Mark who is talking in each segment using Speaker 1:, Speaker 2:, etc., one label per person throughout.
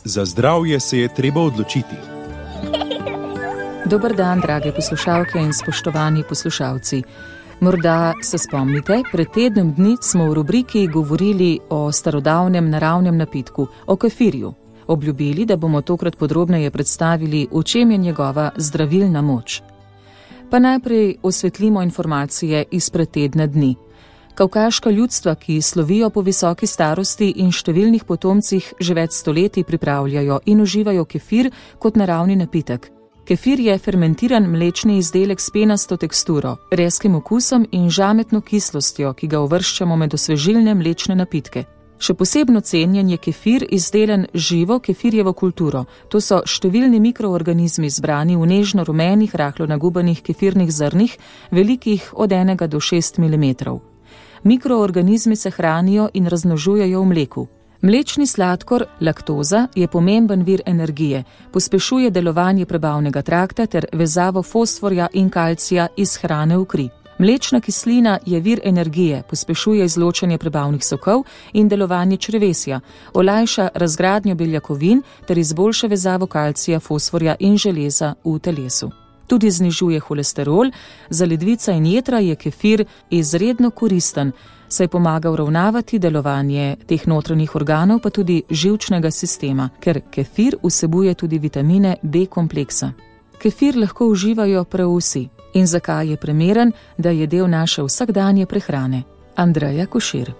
Speaker 1: Za zdravje se je treba odločiti.
Speaker 2: Dober dan, drage poslušalke in spoštovani poslušalci. Morda se spomnite, pred tednom dni smo v rubriki govorili o starodavnem naravnem napitku, o kefirju. Obljubili, da bomo tokrat podrobneje predstavili, v čem je njegova zdravilna moč. Pa najprej osvetlimo informacije izpred tedna dni. Kavkaška ljudstva, ki slovijo po visoki starosti in številnih potomcih, že več stoletij pripravljajo in uživajo kefir kot naravni napitek. Kefir je fermentiran mlečni izdelek s penasto teksturo, rezkim okusom in žametno kislostjo, ki ga uvrščamo med osvežilne mlečne napitke. Še posebno cenjen je kefir izdelan živo kefirjevo kulturo. To so številni mikroorganizmi zbrani v nežno rumenih, rahlo nagubanih kefirnih zrnih, velikih od 1 do 6 mm. Mikroorganizmi se hranijo in razmnožujejo v mleku. Mlečni sladkor, laktoza, je pomemben vir energije, pospešuje delovanje prebavnega trakta ter vezavo fosforja in kalcija iz hrane v kri. Mlečna kislina je vir energije, pospešuje izločanje prebavnih sokov in delovanje črevesja, olajša razgradnjo beljakovin ter izboljša vezavo kalcija, fosforja in železa v telesu. Tudi znižuje holesterol, za ledvica in jetra je kefir izredno koristen, saj pomaga uravnavati delovanje teh notranjih organov, pa tudi živčnega sistema, ker kefir vsebuje tudi vitamine B kompleksa. Kefir lahko uživajo prav vsi. In zakaj je primeren, da je del naše vsakdanje prehrane? Andreja Košir.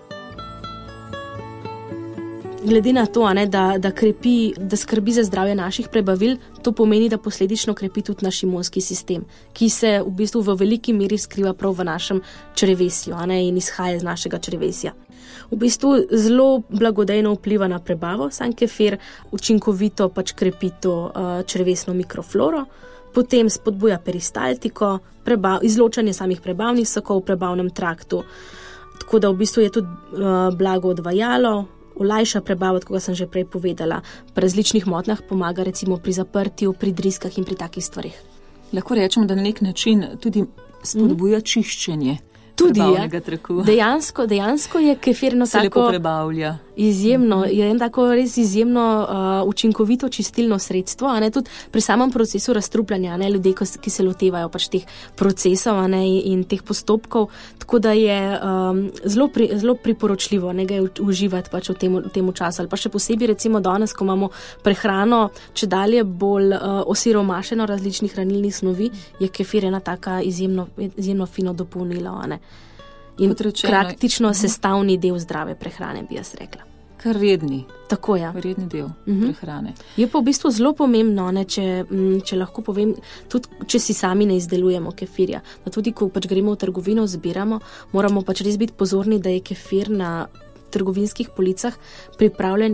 Speaker 3: Glede na to, da krepi, da skrbi za zdravje naših prebavil, to pomeni, da posledično krepi tudi naš imunski sistem, ki se v bistvu v veliki meri skriva prav v našem črevesju in izhaja iz našega črevesja. V bistvu zelo blagodejno vpliva na prebavo, sam kefir učinkovito krepi to črevesno mikrofloro, potem spodbuja peristaltiko, izločanje samih prebavnih sokov v prebavnem traktu, tako da v bistvu je tudi blago odvajalo, olajša prebavo, kot sem že prej povedala, pri različnih motnjah pomaga recimo pri zaprtju, pri driskah in pri takih stvarih.
Speaker 2: Lahko rečemo, da na nek način tudi spodbuja čiščenje prebavnega traku.
Speaker 3: Dejansko je kefir
Speaker 2: se lepo prebavlja.
Speaker 3: Izjemno, je tako res izjemno učinkovito čistilno sredstvo, tudi pri samem procesu razstrupljanja, ljudje, ki se lotevajo teh procesov in teh postopkov, tako da je zelo priporočljivo ga uživati v tem času. Ali pa še posebej recimo danes, ko imamo prehrano čedalje bolj osiromašeno različnih hranilnih snovi, je kefir ena taka izjemno fino dopolnilo, in praktično sestavni del zdrave prehrane, bi jaz rekla.
Speaker 2: Kar redni.
Speaker 3: Tako je.
Speaker 2: Redni del prehrane.
Speaker 3: Je pa v bistvu zelo pomembno, če lahko povem, tudi če si sami ne izdelujemo kefirja. Da tudi, ko gremo v trgovino, zbiramo, moramo res biti pozorni, da je kefir na trgovinskih policah pripravljen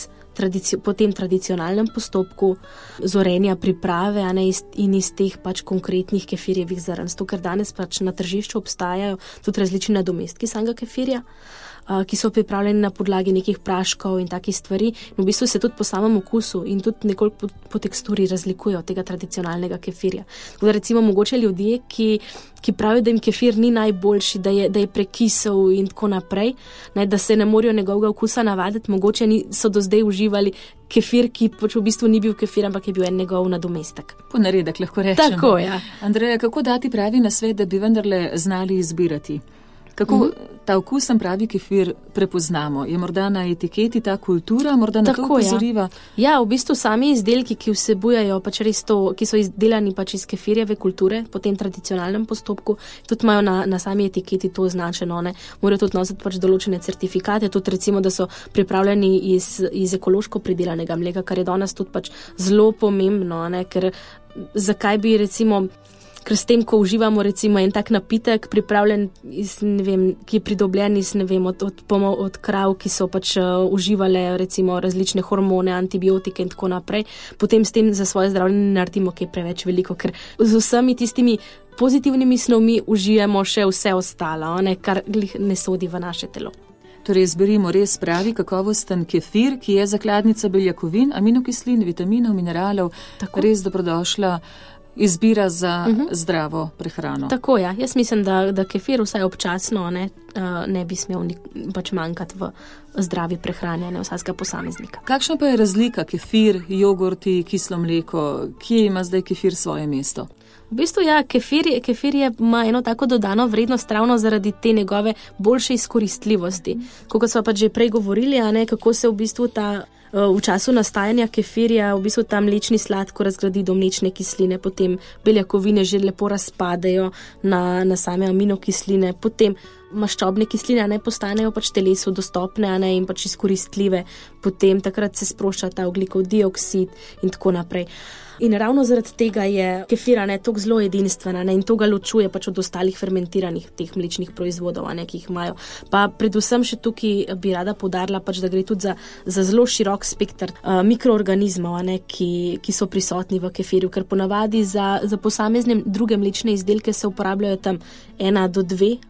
Speaker 3: po tem tradicionalnem postopku zorenja priprave in iz teh konkretnih kefirjevih zrn. Ker danes na tržišču obstajajo tudi različni nadomestki samega kefirja, ki so pripravljeni na podlagi nekih praškov in takih stvari. In v bistvu se tudi po samem okusu in tudi nekoliko po teksturi razlikujejo od tega tradicionalnega kefirja. Tako da recimo mogoče ljudje, ki pravijo, da jim kefir ni najboljši, da je prekisel in tako naprej, da se ne morejo njegovega okusa navaditi, mogoče so do zdaj uživali kefir, ki v bistvu ni bil kefir, ampak je bil en njegov nadomestek.
Speaker 2: Ponaredek, lahko rečemo.
Speaker 3: Tako, ja.
Speaker 2: Andreja, kako dati pravi nasvet, da bi vendarle znali izbirati? Kako ta okusen pravi kefir prepoznamo? Je morda na etiketi ta kultura, morda na to upozoriva?
Speaker 3: Ja, v bistvu sami izdelki, ki vsebujejo res to, ki so izdelani iz kefirjeve kulture, po tem tradicionalnem postopku, tudi imajo na sami etiketi to označeno, morajo tudi nositi določene certifikate, tudi recimo, da so pripravljeni iz ekološko pridelanega mleka, kar je danes tudi zelo pomembno, ker zakaj bi recimo... Ker s tem, ko uživamo recimo en tak napitek, pripravljen ki je pridobljen od krav, ki so uživale recimo različne hormone, antibiotike in tako naprej, potem s tem za svoje zdravje ne naredimo kaj preveč veliko, ker z vsemi tistimi pozitivnimi snovmi užijemo še vse ostalo, kar ne sodi v naše telo.
Speaker 2: Torej, izberimo res pravi kakovosten kefir, ki je zakladnica beljakovin, aminokislin, vitaminov, mineralov, res dobrodošla izbira za zdravo prehrano.
Speaker 3: Tako je. Jaz mislim, da kefir vsaj občasno ne bi smel pač manjkati v zdravi prehrani vsakega posameznika.
Speaker 2: Kakšna pa je razlika kefir, jogurti, kislo mleko? Kje ima zdaj kefir svoje mesto?
Speaker 3: V bistvu kefir ima eno tako dodano vrednost ravno zaradi te njegove boljše izkoristljivosti. Kot smo pač že prej govorili, kako se v bistvu v času nastajanja kefirja v bistvu ta mlečni sladkor razgradi do mlečne kisline, potem beljakovine že lepo razpadejo na same aminokisline, potem maščobne kisline postanejo pač telesu dostopne in pač izkoristljive, potem takrat se sprošča ta ogljikov dioksid in tako naprej. In ravno zaradi tega je kefir tako zelo edinstven in to ga ločuje pač od ostalih fermentiranih teh mlečnih proizvodov, ki jih imajo. Pa predvsem še tukaj bi rada poudarila, pač, da gre tudi za zelo širok spekter mikroorganizmov, ki so prisotni v kefirju, ker ponavadi za posamezne druge mlečne izdelke se uporabljajo tam 1 do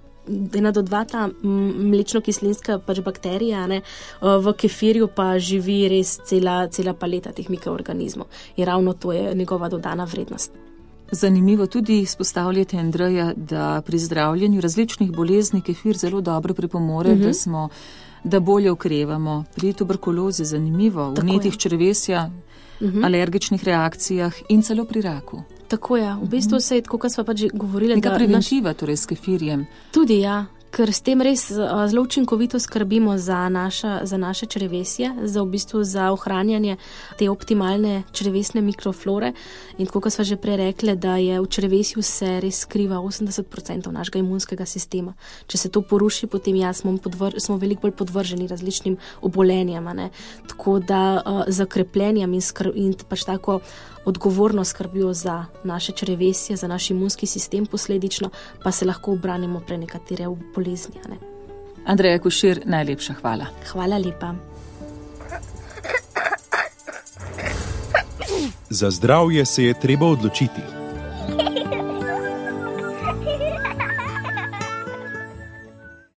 Speaker 3: 2 ta mlečno-kislinska pač bakterija, v kefirju pa živi res cela paleta teh mikroorganizmov. In ravno to je njegova dodana vrednost.
Speaker 2: Zanimivo tudi izpostavljate, Andreja, da pri zdravljenju različnih bolezni kefir zelo dobro pripomore, da bolje okrevamo. Pri tuberkulozi zanimivo, v vnetih črevesja, alergičnih reakcijah in celo pri raku.
Speaker 3: Tako je, v bistvu se je, tako kot smo pač že govorili,
Speaker 2: neka preventiva torej s kefirjem.
Speaker 3: Tudi ja, ker s tem res zelo učinkovito skrbimo za naše črevesje, za ohranjanje te optimalne črevesne mikroflore. In tako kot smo že prej rekli, da je v črevesju se res skriva 80% našega imunskega sistema. Če se to poruši, potem smo veliko bolj podvrženi različnim obolenjem. Tako da za krepljenjem in pač tako odgovorno skrbijo za naše črevesje, za naš imunski sistem posledično, pa se lahko obranimo pre nekatere bolezni.
Speaker 2: Andreja Košir, najlepša hvala.
Speaker 3: Hvala lepa.
Speaker 1: Za zdravje se je treba odločiti.